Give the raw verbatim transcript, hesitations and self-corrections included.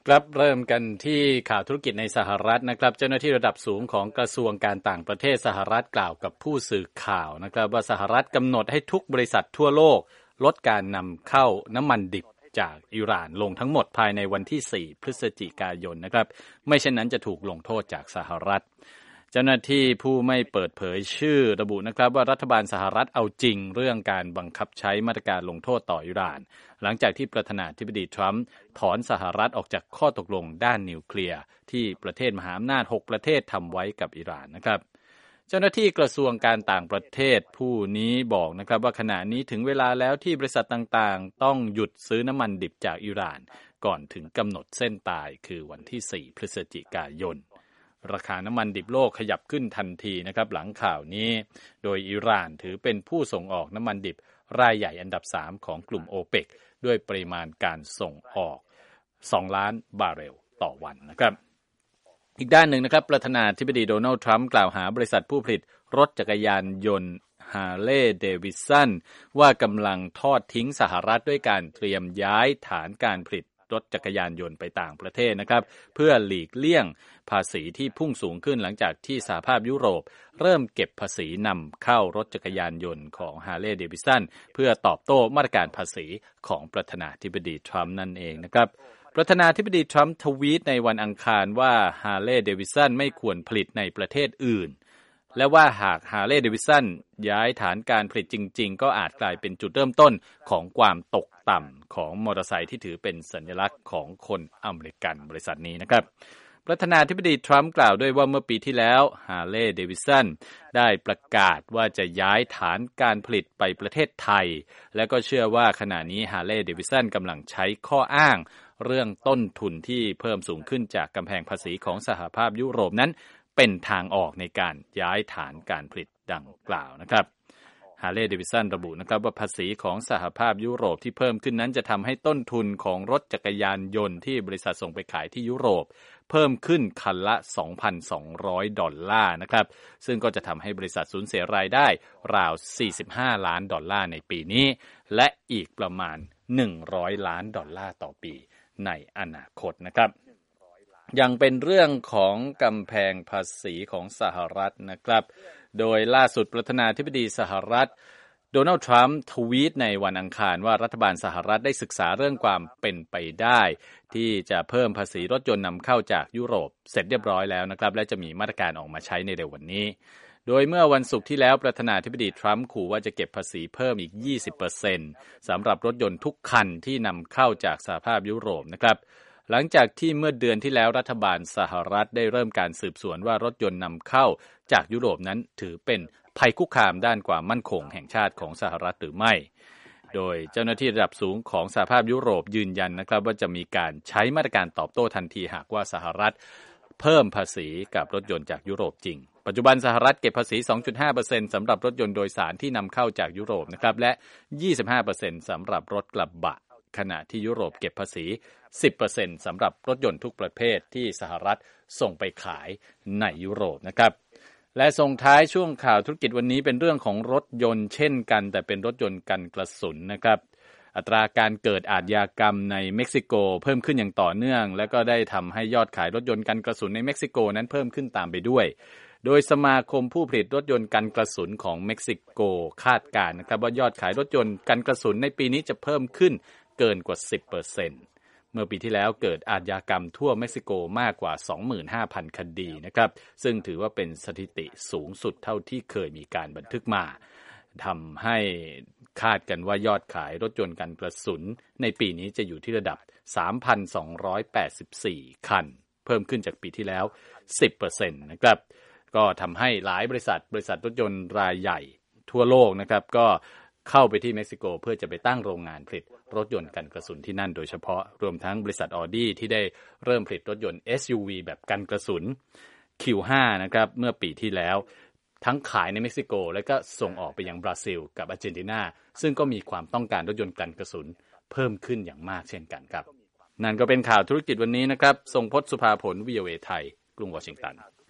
ครับเริ่มกันที่ข่าวธุรกิจในสหรัฐนะครับเจ้าหน้าที่ระดับสูงของกระทรวงการต่างประเทศสหรัฐกล่าวกับผู้สื่อข่าวนะครับว่าสหรัฐกำหนดให้ทุกบริษัททั่วโลกลดการนำเข้าน้ำมันดิบจากอิหร่านลงทั้งหมดภายในวันที่สี่พฤศจิกายนนะครับไม่เช่นนั้นจะถูกลงโทษจากสหรัฐเจ้าหน้าที่ผู้ไม่เปิดเผยชื่อระบุนะครับว่ารัฐบาลสหรัฐเอาจริงเรื่องการบังคับใช้มาตรการลงโทษต่ออิหร่านหลังจากที่ประธานาธิบดีทรัมป์ถอนสหรัฐออกจากข้อตกลงด้านนิวเคลียร์ที่ประเทศมหาอำนาจหกประเทศทำไว้กับอิหร่านนะครับเจ้าหน้าที่กระทรวงการต่างประเทศผู้นี้บอกนะครับว่าขณะนี้ถึงเวลาแล้วที่บริษัทต่างๆต้องหยุดซื้อน้ำมันดิบจากอิหร่านก่อนถึงกำหนดเส้นตายคือวันที่สี่พฤศจิกายนราคาน้ำมันดิบโลกขยับขึ้นทันทีนะครับหลังข่าวนี้โดยอิหร่านถือเป็นผู้ส่งออกน้ำมันดิบรายใหญ่อันดับสามของกลุ่มโอเปกด้วยปริมาณการส่งออกสองล้านบาร์เรลต่อวันนะครับอีกด้านหนึ่งนะครับประธานาธิบดีโดนัลด์ทรัมป์กล่าวหาบริษัทผู้ผลิตรถจักรยานยนต์ฮาร์เลย์เดวิดสันว่ากำลังทอดทิ้งสหรัฐด้วยการเตรียมย้ายฐานการผลิตรถจักรยานยนต์ไปต่างประเทศนะครับเพื่อหลีกเลี่ยงภาษีที่พุ่งสูงขึ้นหลังจากที่สหภาพยุโรปเริ่มเก็บภาษีนำเข้ารถจักรยานยนต์ของ Harley Davidson เพื่อตอบโต้มาตรการภาษีของประธานาธิบดีทรัมป์นั่นเองนะครับประธานาธิบดีทรัมป์ทวีตในวันอังคารว่า Harley Davidson ไม่ควรผลิตในประเทศอื่นและว่าหาก Harley Davidson ย้ายฐานการผลิตจริงๆก็อาจกลายเป็นจุดเริ่มต้นของความตกต่ำของมอเตอร์ไซค์ที่ถือเป็นสัญลักษณ์ของคนอเมริกันบริษัทนี้นะครับประธานาธิบดีทรัมป์กล่าวด้วยว่าเมื่อปีที่แล้ว Harley Davidson ได้ประกาศว่าจะย้ายฐานการผลิตไปประเทศไทยและก็เชื่อว่าขณะนี้ Harley Davidson กำลังใช้ข้ออ้างเรื่องต้นทุนที่เพิ่มสูงขึ้นจากกำแพงภาษีของสหภาพยุโรปนั้นเป็นทางออกในการย้ายฐานการผลิตดังกล่าวนะครับ Harley Davidson ระบุนะครับว่าภาษีของสหภาพยุโรปที่เพิ่มขึ้นนั้นจะทำให้ต้นทุนของรถจักรยานยนต์ที่บริษัทส่งไปขายที่ยุโรปเพิ่มขึ้นคันละ สองพันสองร้อย ดอลลาร์นะครับซึ่งก็จะทำให้บริษัทสูญเสียรายได้ราวสี่สิบห้าล้านดอลลาร์ในปีนี้และอีกประมาณหนึ่งร้อยล้านดอลลาร์ต่อปีในอนาคตนะครับยังเป็นเรื่องของกำแพงภาษีของสหรัฐนะครับโดยล่าสุดประธานาธิบดีสหรัฐโดนัลด์ทรัมป์ทวีตในวันอังคารว่ารัฐบาลสหรัฐได้ศึกษาเรื่องความเป็นไปได้ที่จะเพิ่มภาษีรถยนต์นำเข้าจากยุโรปเสร็จเรียบร้อยแล้วนะครับและจะมีมาตรการออกมาใช้ในเร็ววันนี้โดยเมื่อวันศุกร์ที่แล้วประธานาธิบดีทรัมป์ขู่ว่าจะเก็บภาษีเพิ่มอีก ยี่สิบเปอร์เซ็นต์ สำหรับรถยนต์ทุกคันที่นำเข้าจากสหภาพยุโรปนะครับหลังจากที่เมื่อเดือนที่แล้วรัฐบาลสหรัฐได้เริ่มการสืบสวนว่ารถยนต์นำเข้าจากยุโรปนั้นถือเป็นภัยคุกคามด้านความมั่นคงแห่งชาติของสหรัฐหรือไม่โดยเจ้าหน้าที่ระดับสูงของสหภาพยุโรปยืนยันนะครับว่าจะมีการใช้มาตรการตอบโต้ทันทีหากว่าสหรัฐเพิ่มภาษีกับรถยนต์จากยุโรปจริงปัจจุบันสหรัฐเก็บภาษี สองจุดห้าเปอร์เซ็นต์ สำหรับรถยนต์โดยสารที่นำเข้าจากยุโรปนะครับและ ยี่สิบห้าเปอร์เซ็นต์ สำหรับรถกระบะขณะที่ยุโรปเก็บภาษี สิบเปอร์เซ็นต์ สำหรับรถยนต์ทุกประเภทที่สหรัฐส่งไปขายในยุโรปนะครับและส่งท้ายช่วงข่าวธุรกิจวันนี้เป็นเรื่องของรถยนต์เช่นกันแต่เป็นรถยนต์กันกระสุนนะครับอัตราการเกิดอาชญากรรมในเม็กซิโกเพิ่มขึ้นอย่างต่อเนื่องและก็ได้ทำให้ยอดขายรถยนต์กันกระสุนในเม็กซิโกนั้นเพิ่มขึ้นตามไปด้วยโดยสมาคมผู้ผลิตรถยนต์กันกระสุนของเม็กซิโกคาดการณ์นะครับว่ายอดขายรถยนต์กันกระสุนในปีนี้จะเพิ่มขึ้นเกินกว่า สิบเปอร์เซ็นต์ เมื่อปีที่แล้วเกิดอาชญากรรมทั่วเม็กซิโกมากกว่า สองหมื่นห้าพัน คดีนะครับซึ่งถือว่าเป็นสถิติสูงสุดเท่าที่เคยมีการบันทึกมาทำให้คาดกันว่ายอดขายรถยนต์กันกระสุนในปีนี้จะอยู่ที่ระดับ สามพันสองร้อยแปดสิบสี่ คันเพิ่มขึ้นจากปีที่แล้ว สิบเปอร์เซ็นต์ นะครับก็ทำให้หลายบริษัทบริษัทรถยนต์รายใหญ่ทั่วโลกนะครับก็เข้าไปที่เม็กซิโกเพื่อจะไปตั้งโรงงานผลิตรถยนต์กันกระสุนที่นั่นโดยเฉพาะรวมทั้งบริษัท Audi ที่ได้เริ่มผลิตรถยนต์ เอส ยู วี แบบกันกระสุน คิว ไฟว์ นะครับเมื่อปีที่แล้วทั้งขายในเม็กซิโกและก็ส่งออกไปยังบราซิลกับอาร์เจนตินาซึ่งก็มีความต้องการรถยนต์กันกระสุนเพิ่มขึ้นอย่างมากเช่นกันครับนั่นก็เป็นข่าวธุรกิจวันนี้นะครับทรงพจน์ สุภาผล วี โอ เอ ไทยกรุงวอชิงตัน